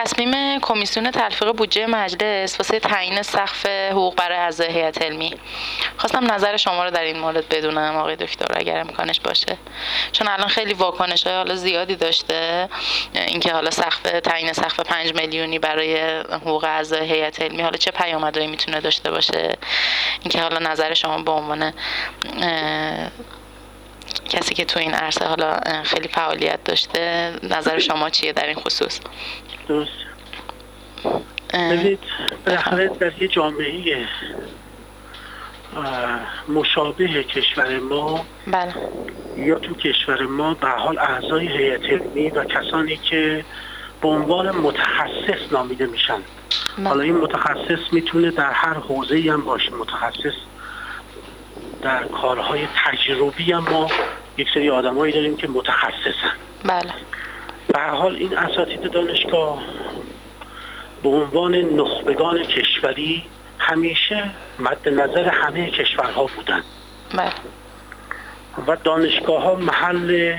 تصمیم کمیسیون تلفیق بودجه مجلس واسه تعیین سقف حقوق برای اعضای هیئت علمی. خواستم نظر شما رو در این مورد بدونم آقای دکتر اگر امکانش باشه، چون الان خیلی واکنش‌های حالا زیادی داشته اینکه حالا تعیین سقف 5 میلیونی برای حقوق اعضای هیئت علمی حالا چه پیامدهایی میتونه داشته باشه. اینکه حالا نظر شما به عنوان کسی که تو این عرصه حالا خیلی فعالیت داشته، نظر شما چیه در این خصوص؟ درست. ببینید بالاخره در یه جامعه مشابه کشور ما بله. یا تو کشور ما به حال اعضای هیئت علمی و کسانی که به عنوان متخصص نامیده میشن، حالا این متخصص میتونه در هر حوزه‌ای هم باشه، متخصص در کارهای تجربی هم ما یک سری آدمایی داریم که متخصصن. بله. به هر حال این اساتید دانشگاه به عنوان نخبگان کشوری همیشه مد نظر همه کشورها بودن. بله. و دانشگاه ها محل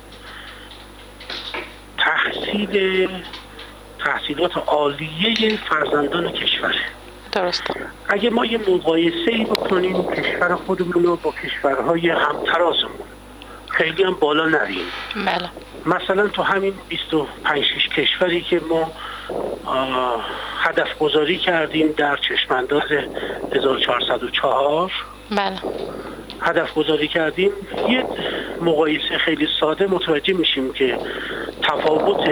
تحصیلات عالیه فرزندان کشوره. درسته. اگه ما یه مقایسه‌ای بکنیم کشور خودمون رو با کشورهای همترازمون، خیلی هم بالا نریم. بله. مثلا تو همین 25-6 کشوری که ما هدف گذاری کردیم در چشمانداز 1404 بله. هدف گذاری کردیم، یه مقایسه خیلی ساده متوجه میشیم که تفاوت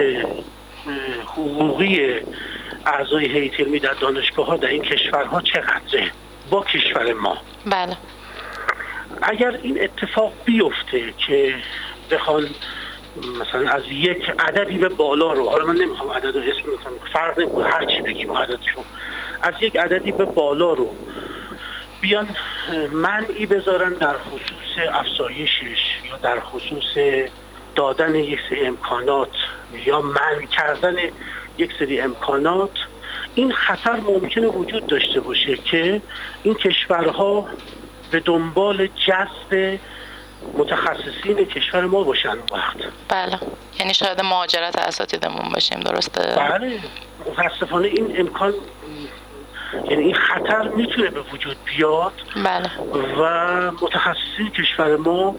حقوقی اعضای هیئت علمی در دانشگاه‌ها در این کشورها چقدره با کشور ما. بله. اگر این اتفاق بیفته که بخوان مثلا از یک عددی به بالا رو، حالا من نمیخوام عدد رو اسم میکنم، فرق نمیکنه هر چی بگیم عددشون، از یک عددی به بالا رو بیان منعی بذارن در خصوص افزایشش یا در خصوص دادن یک سری امکانات یا منع کردن یک سری امکانات، این خطر ممکنه وجود داشته باشه که این کشورها به دنبال جذب متخصصین کشور ما باشن وقت. بله. یعنی شاید مهاجرت اساتیدمون باشیم. درسته؟ بله. متاسفانه این امکان، یعنی این خطر میتونه به وجود بیاد. بله. و متخصصین کشور ما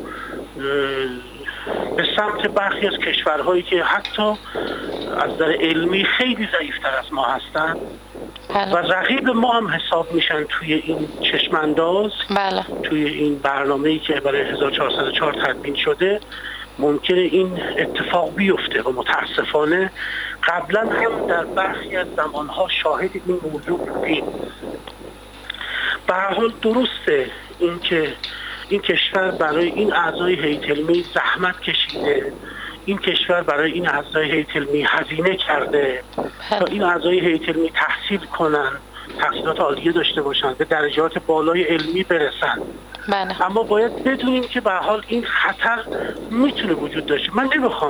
به سمت برخی از کشورهایی که حتی از نظر علمی خیلی ضعیفتر از ما هستن بله. و رقیب ما هم حساب میشن توی این چشمانداز. بله. توی این برنامه‌ای که برای 1404 تدوین شده ممکنه این اتفاق بیفته و متاسفانه قبلا هم در برخی از زمانها شاهد این موضوع بودیم. به هر حال درسته اینکه این کشور برای این اعضای هیئت علمی زحمت کشیده، این کشور برای این اعضای هیئت علمی هزینه کرده تا این اعضای هیئت علمی تحصیل کنن، تحصیلات عالیه داشته باشن، به درجات بالای علمی برسن. بله. اما باید بدونیم که به حال این خطر میتونه وجود داشته. من نمیخوام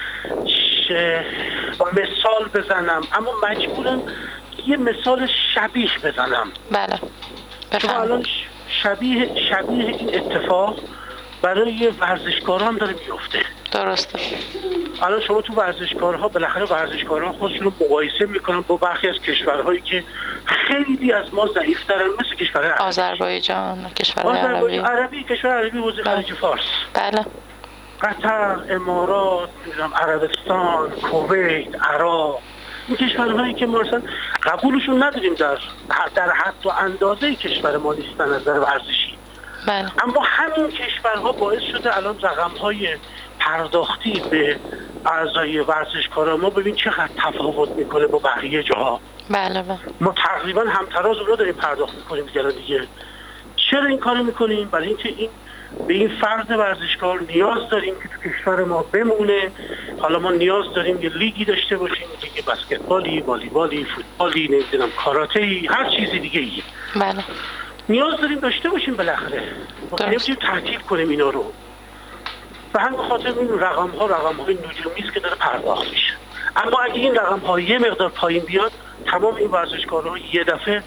مثال بزنم اما مجبورم یه مثال شبیه بزنم. بله. چون الان شبیه این اتفاق برای ورزشکاران داره میفته. درسته. الان شما تو ورزشکارها بالاخره ورزشکاران خودشون رو مقایسه میکنن با برخی از کشورهایی که خیلی از ما ضعیف‌ترن، مثل کشور آذربایجان، کشور عربی، کشور عربی حوزه خلیج فارس. بله. قطر، امارات، عربستان، کویت، عراق، این کشورهایی که ما اصلا قبولشون نداریم در حد و اندازه کشور ما نیستن از نظر ورزشی. بله. اما همین کشورها باعث شده الان رقم‌های پرداختی به اعضای ورزشکارا ما ببین چقدر تفاوت میکنه با بقیه جاها. بله. ما تقریبا همتراز اون رو داریم پرداخت میکنیم دیگه. چرا این کارو میکنیم؟ برای اینکه به این فرد ورزشکار نیاز داریم که تو کشور ما بمونه. حالا ما نیاز داریم یه لیگی داشته باشیم، لیگ بسکتبالی، والیبالی، فوتبالی، نمیدونم کاراته‌ای، هر چیزی دیگه ای. بله. نیاز داریم داشته باشیم بالاخره. ما نمی‌تونیم تعطیل کنیم اینا رو. به همین خاطر این رقم‌های نجومی است که داره پرداخت میشه. اما اگه این رقم‌ها یه مقدار پایین بیاد، تمام این ورزشکارها یه دفعه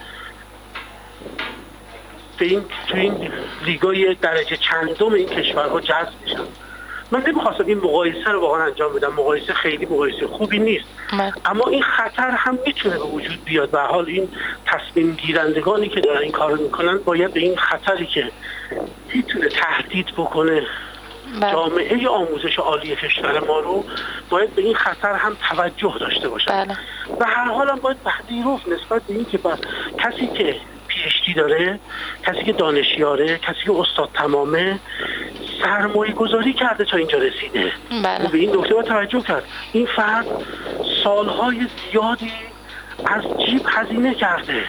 تو این لیگای درجه چندم این کشورها جذب میشن. من نمیخواستم این مقایسه رو واقعا انجام بدم، مقایسه خیلی مقایسه خوبی نیست، اما این خطر هم میتونه به وجود بیاد. به حال این تصمیم گیرندگانی که دارن این کارو میکنن باید به این خطری که میتونه تهدید بکنه جامعه آموزش عالی کشور ما رو، باید به این خطر هم توجه داشته باشن. و هر حال هم باید پذیرفت نسبت به این که کسی که پی‌اچ‌دی داره، کسی که دانشیاره، کسی که استاد تمامه، سرمایه گذاری کرده تا اینجا رسیده. به این نکته باید توجه کرد. این فرد سالهای زیادی از جیب هزینه کرده.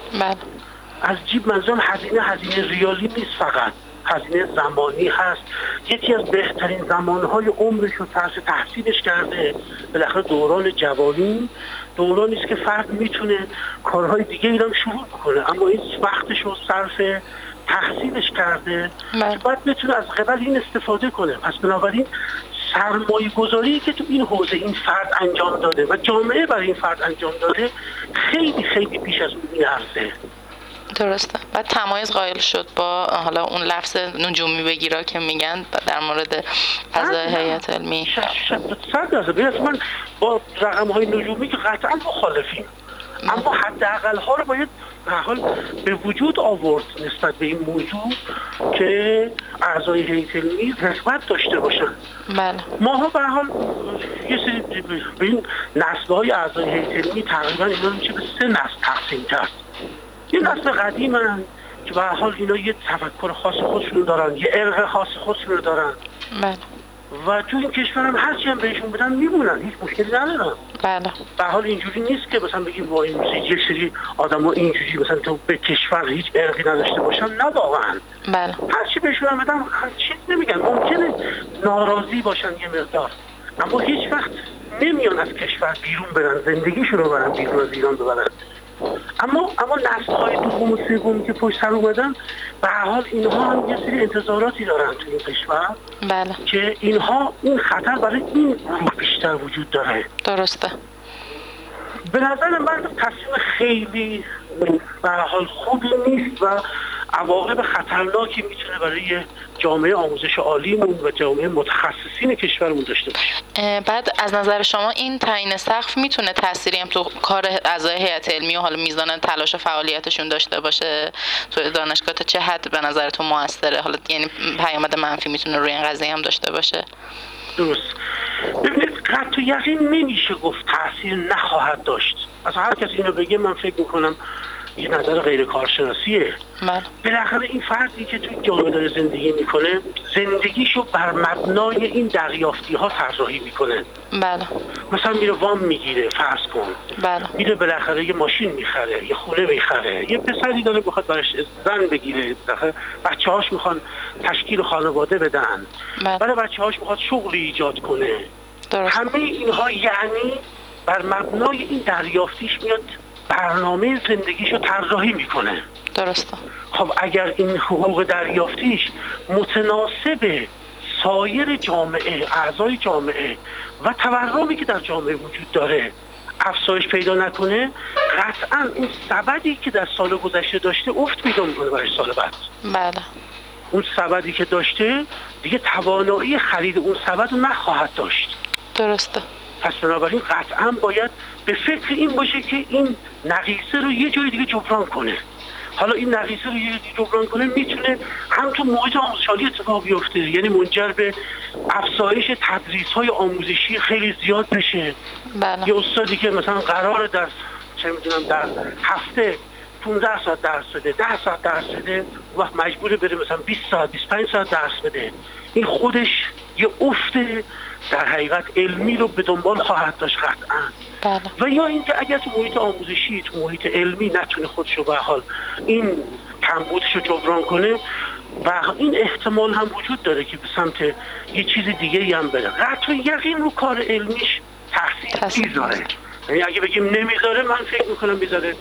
از جیب منظورم هزینه ریالی نیست، فقط هزینه زمانی هست. یکی از بهترین زمانهای عمرش رو صرف تحصیلش کرده. بالاخره دوران جوانی دورانی است که فرد میتونه کارهای دیگه هم شروع کنه، اما این وقتش رو صرف تحصیلش کرده که باید بتونه از قبل این استفاده کنه. پس بنابراین سرمایه گذاری که تو این حوزه این فرد انجام داده و جامعه برای این فرد انجام داده خیلی خیلی بیش از اون میارزه. درسته. بعد تمایز قائل شد با حالا اون لفظ نجومی بگیرا که میگن در مورد اعضای هیئت علمی. 100% من با رقم‌های نجومی که قطعا مخالفیم، اما حداقل ها رو باید به حال به وجود آورد نسبت به این موضوع که اعضای هیئت علمی رغبت داشته باشن. ماها به حال یه سری به این نسل‌های اعضای هیئت علمی تقریبا اینا میشه به 3 نسل تقسیم کرد. یه نسل قدیمن که به حال اینا یه تفکر خاص خودشون دارن، یه ارق خاص خودشون دارن و تو این کشور هم هرچی هم بهشون بدن میمونن، هیچ مشکلی ندارن. به حال اینجوری نیست که مثلا بگیم با این یک سری آدما اینجوری مثلا تو به کشور هیچ ارقی نداشته باشن. نه واقعا. هرچی بهشون هم بدن چیز نمیگن. ممکنه ناراضی باشن یه مقدار، اما هیچ وقت نمیان از کشور بیرون برن، زندگیشون رو برن بیرون از ایران ببرن. اما نسل‌های دوم و سومی که پشت سر اومدن به هر حال اینها هم یه سری انتظاراتی دارن تو این کشور که اینها این خطر برای این گروه بیشتر وجود داره. درسته. به نظر من تصمیم خیلی به هر حال خوبی نیست و عواقب خطرناکی میتونه برای جامعه آموزش عالیمون و جامعه متخصصین کشورمون داشته باشه. بعد از نظر شما این تعیین سقف میتونه تأثیری هم تو کار اعضای هیئت علمی و حالا میزان تلاش و فعالیتشون داشته باشه تو دانشگاه؟ تا چه حد به نظرتون موثره؟ حالا یعنی پیامد منفی میتونه روی این قضیه هم داشته باشه؟ درست. ببینید قطع یقین نمیشه گفت تأثیر نخواهد داشت. از هر کسی اینو بگه من فکر میکنم یه نظر غیر کارشناسیه. بالاخره این فردی که توی جامعه داره زندگی میکنه زندگیشو بر مبنای این دریافتی ها طراحی میکنه. مثلا میره وام میگیره، فرض کن. میره بالاخره یه ماشین میخره، یه خونه میخره، یه پسری داره بخواد براش زن بگیره، بچه‌هاش میخوان تشکیل خانواده بدن، برای بچه‌هاش میخواد شغلی ایجاد کنه. همه اینها یعنی بر مبنای این دریافتیش میاد برنامه زندگیشو طراحی میکنه. درسته. خب اگر این حقوق دریافتیش متناسب سایر جامعه، اعضای جامعه و تورمی که در جامعه وجود داره افزایش پیدا نکنه، قطعا اون سبدی که در سال گذشته داشته افت پیدا میکنه برای سال بعد. اون سبدی که داشته دیگه توانایی خرید اون سبد رو نخواهد داشت. درسته. پس بنابراین قطعا باید به فکر این باشه که این نقیصه رو یه جای دیگه جبران کنه. حالا این نقیصه رو یه جای دیگه جبران کنه میتونه هم تو محیط آموزش عالی اتفاق بیفته، یعنی منجر به افزایش تدریس‌های آموزشی خیلی زیاد بشه. یه استادی که مثلا قراره در در هفته 15 ساعت درس بده، 10 ساعت درس بده، وقت مجبوره بره مثلا 20 ساعت 25 ساعت درس بده. این خودش یه افت در حقیقت علمی رو به دنبال خواهد داشت قطعا. و یا اینکه اگر تو محیط آموزشی، تو محیط علمی نتونه خودش رو به حال این کمبودش رو جبران کنه و این احتمال هم وجود داره که به سمت یه چیز دیگه هم بره. قطع یقین رو کار علمیش تاثیر میذاره. یعنی اگه بگیم نمیذاره، من فکر میکنم میذاره.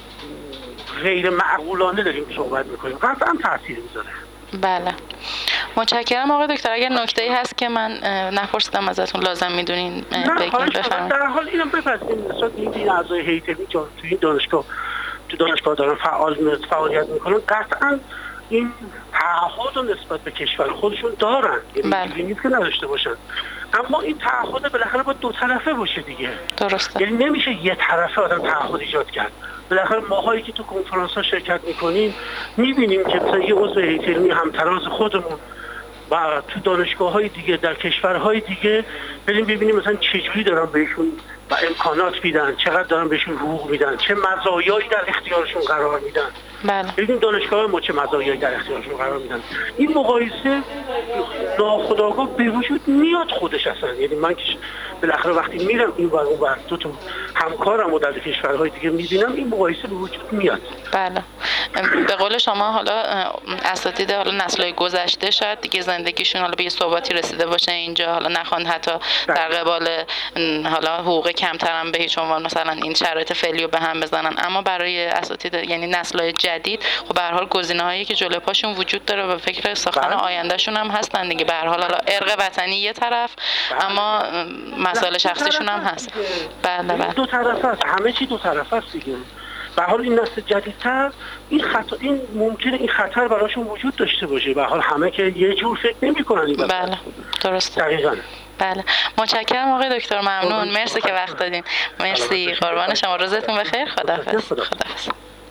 غیر معقولانه داریم صحبت میکنیم، قطعا تاثیر میذاره. بله، متشکرم آقای دکتر. اگر نکته‌ای هست که من نپرسیدم ازتون لازم میدونین بگین، بفرمایید. در حال اینم بپذیریم مثلا این اعضای هیئت علمی تو این دانشگاه دارن فعالیت میکنن، قطعا این تعهد و نسبت به کشور خودشون دارن، یعنی نیست که نداشته باشن، اما این تعهد بالاخره باید دو طرفه باشه دیگه. درسته. یعنی نمیشه یه طرفه آدم تعهد ایجاد کرد. بالاخره ماهایی که تو کنفرانس ها شرکت میکنیم میبینیم که مثلا یه عضو هیئت علمی همتراز خودمون و تو دانشگاه های دیگه در کشورهای دیگه ببینیم مثلا چجوری دارن بهشون و امکانات میدن، چقدر دارن بهشون حقوق میدن، چه مزایایی در اختیارشون قرار میدن. بله. ببینیم دانشگاه ما چه مزایایی در اختیارشون قرار میدن. این مقایسه ناخودآگاه به وجود میاد خودش اصلا. یعنی من که بالاخره وقتی میرم این ور اون ور تو همکارم و در کشورهای دیگه میبینم این مقایسه به وجود میاد. بله. به قول شما حالا اساتید حالا نسل‌های گذشته شاید دیگه زندگیشون حالا به یه ثباتی رسیده باشه اینجا، حالا نخوان حتی در قبال حالا حقوق کمترم به هیچ عنوان مثلا این شرایط فعلی رو به هم بزنن، اما برای اساتید یعنی نسل‌های جدید خب به هر حال گزینه‌هایی که جلوی پاشون وجود داره و فکر ساختن آیندهشون هم هستن دیگه. به هر حال حالا ارق وطنی یه طرف اما مسائل شخصیشون هم هست. بله. دو طرفه است، همه چی دو طرفه است دیگه. به حال این نسل جدیدتر این ممکنه این خطر براشون وجود داشته باشه. به حال همه که یه جور فکر نمی‌کنن. بله درسته. دقیقاً. بله متشکرم آقای دکتر، ممنون، مرسی که وقت دادین. مرسی، قربان شما، روزتون بخیر. خداحافظ.